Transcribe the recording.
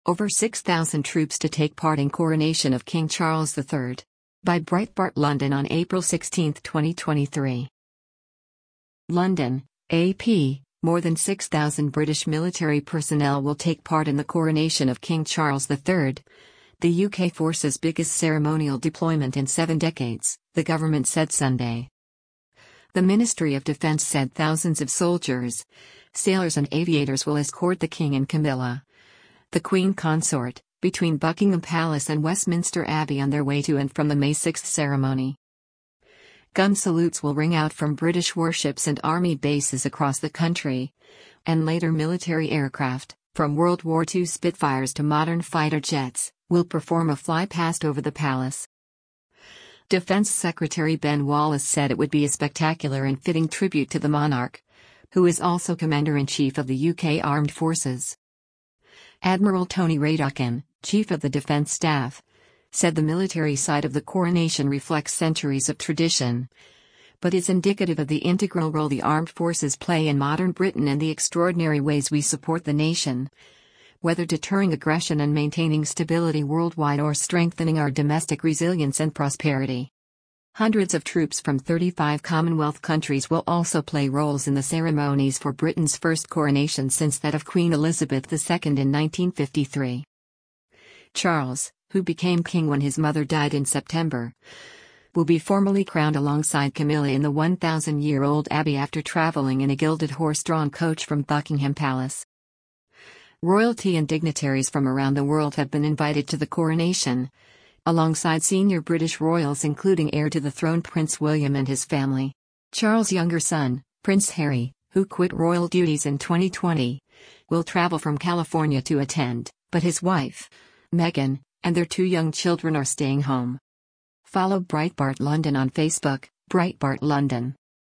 Over 6,000 troops to take part in coronation of King Charles III. By Breitbart London on April 16, 2023. London, AP, more than 6,000 British military personnel will take part in the coronation of King Charles III, the UK force's biggest ceremonial deployment in 7 decades, the government said Sunday. The Ministry of Defence said thousands of soldiers, sailors and aviators will escort the King and Camilla, the Queen Consort, between Buckingham Palace and Westminster Abbey on their way to and from the May 6 ceremony. Gun salutes will ring out from British warships and army bases across the country, and later military aircraft, from World War II Spitfires to modern fighter jets, will perform a fly-past over the palace. Defense Secretary Ben Wallace said it would be a spectacular and fitting tribute to the monarch, who is also Commander-in-Chief of the UK Armed Forces. Admiral Tony Radakin, Chief of the Defence Staff, said the military side of the coronation reflects centuries of tradition, but is indicative of the integral role the armed forces play in modern Britain and the extraordinary ways we support the nation, whether deterring aggression and maintaining stability worldwide or strengthening our domestic resilience and prosperity. Hundreds of troops from 35 Commonwealth countries will also play roles in the ceremonies for Britain's first coronation since that of Queen Elizabeth II in 1953. Charles, who became king when his mother died in September, will be formally crowned alongside Camilla in the 1,000-year-old Abbey after travelling in a gilded horse-drawn coach from Buckingham Palace. Royalty and dignitaries from around the world have been invited to the coronation, alongside senior British royals including heir to the throne Prince William and his family. Charles' younger son, Prince Harry, who quit royal duties in 2020, will travel from California to attend, but his wife, Meghan, and their 2 young children are staying home. Follow Breitbart London on Facebook, Breitbart London.